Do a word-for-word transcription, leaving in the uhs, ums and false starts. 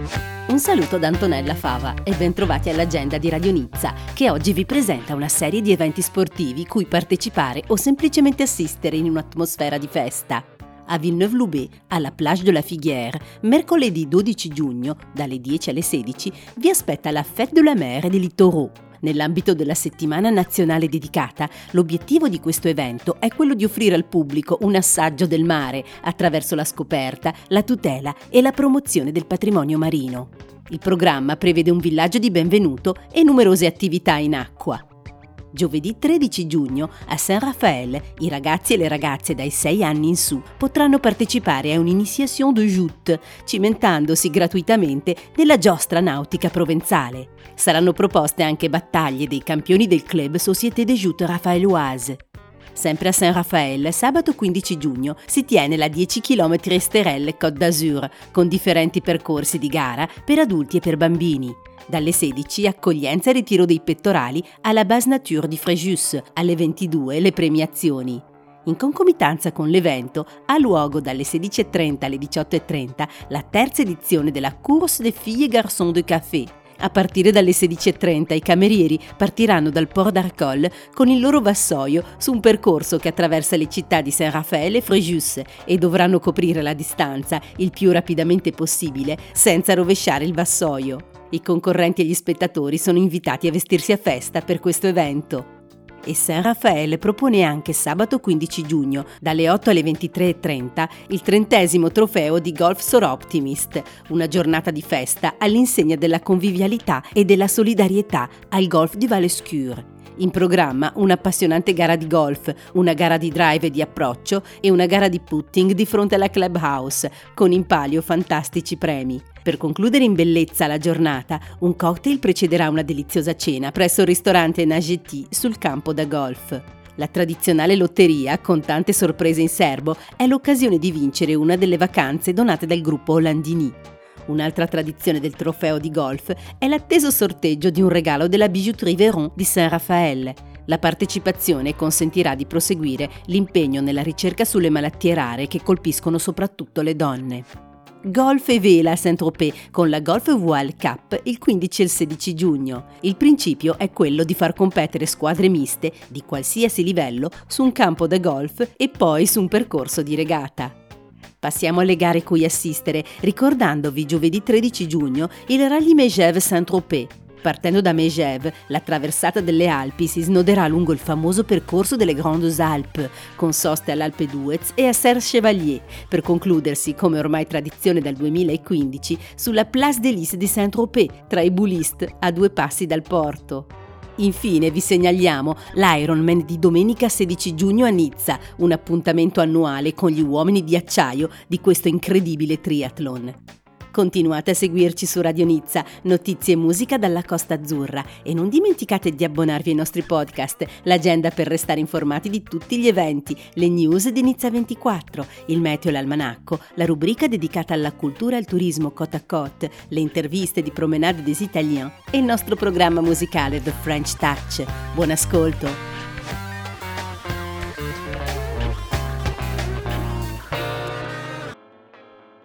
Un saluto da Antonella Fava e bentrovati all'agenda di Radio Nizza, che oggi vi presenta una serie di eventi sportivi cui partecipare o semplicemente assistere in un'atmosfera di festa. A Villeneuve-Loubet, alla Plage de la Figuière, mercoledì dodici giugno, dalle dieci alle sedici, vi aspetta la Fête de la Mer des Littoraux. Nell'ambito della settimana nazionale dedicata, l'obiettivo di questo evento è quello di offrire al pubblico un assaggio del mare attraverso la scoperta, la tutela e la promozione del patrimonio marino. Il programma prevede un villaggio di benvenuto e numerose attività in acqua. Giovedì tredici giugno, a Saint-Raphaël, i ragazzi e le ragazze dai sei anni in su potranno partecipare a un'initiation de joute, cimentandosi gratuitamente nella giostra nautica provenzale. Saranno proposte anche battaglie dei campioni del club Société des Joutes Raffaelloise. Sempre a Saint-Raphaël, sabato quindici giugno, si tiene la dieci chilometri Esterelle Côte d'Azur, con differenti percorsi di gara per adulti e per bambini. Dalle sedici, accoglienza e ritiro dei pettorali alla Base Nature di Fréjus, alle ventidue le premiazioni. In concomitanza con l'evento, ha luogo dalle sedici e trenta alle diciotto e trenta la terza edizione della Course des Filles et Garçons de Café. A partire dalle sedici e trenta i camerieri partiranno dal Port d'Arcole con il loro vassoio su un percorso che attraversa le città di Saint-Raphaël e Fréjus e dovranno coprire la distanza il più rapidamente possibile senza rovesciare il vassoio. I concorrenti e gli spettatori sono invitati a vestirsi a festa per questo evento. E Saint-Raphaël propone anche sabato quindici giugno, dalle otto alle ventitré e trenta, il trentesimo trofeo di Golf Sor Optimist, una giornata di festa all'insegna della convivialità e della solidarietà al Golf di Valescure. In programma un'appassionante gara di golf, una gara di drive e di approccio e una gara di putting di fronte alla clubhouse, con in palio fantastici premi. Per concludere in bellezza la giornata, un cocktail precederà una deliziosa cena presso il ristorante Nageti sul campo da golf. La tradizionale lotteria, con tante sorprese in serbo, è l'occasione di vincere una delle vacanze donate dal gruppo Hollandini. Un'altra tradizione del trofeo di golf è l'atteso sorteggio di un regalo della Bijouterie Véron di Saint-Raphaël. La partecipazione consentirà di proseguire l'impegno nella ricerca sulle malattie rare che colpiscono soprattutto le donne. Golf e vela a Saint-Tropez con la Golf Voile Cup il quindici e il sedici giugno. Il principio è quello di far competere squadre miste di qualsiasi livello su un campo da golf e poi su un percorso di regata. Passiamo alle gare cui assistere, ricordandovi giovedì tredici giugno il Rallye Megève Saint-Tropez. Partendo da Megève, la traversata delle Alpi si snoderà lungo il famoso percorso delle Grandes Alpes, con soste all'Alpe d'Huez e a Serre-Chevalier, per concludersi, come ormai tradizione dal duemilaquindici, sulla Place des Lys di Saint-Tropez, tra i Boulistes, a due passi dal porto. Infine vi segnaliamo l'Ironman di domenica sedici giugno a Nizza, un appuntamento annuale con gli uomini di acciaio di questo incredibile triathlon. Continuate a seguirci su Radio Nizza, notizie e musica dalla Costa Azzurra e non dimenticate di abbonarvi ai nostri podcast, l'agenda per restare informati di tutti gli eventi, le news di Nizza ventiquattro, il meteo e l'almanacco, la rubrica dedicata alla cultura e al turismo Côte à Côte, le interviste di Promenade des Italiens e il nostro programma musicale The French Touch. Buon ascolto!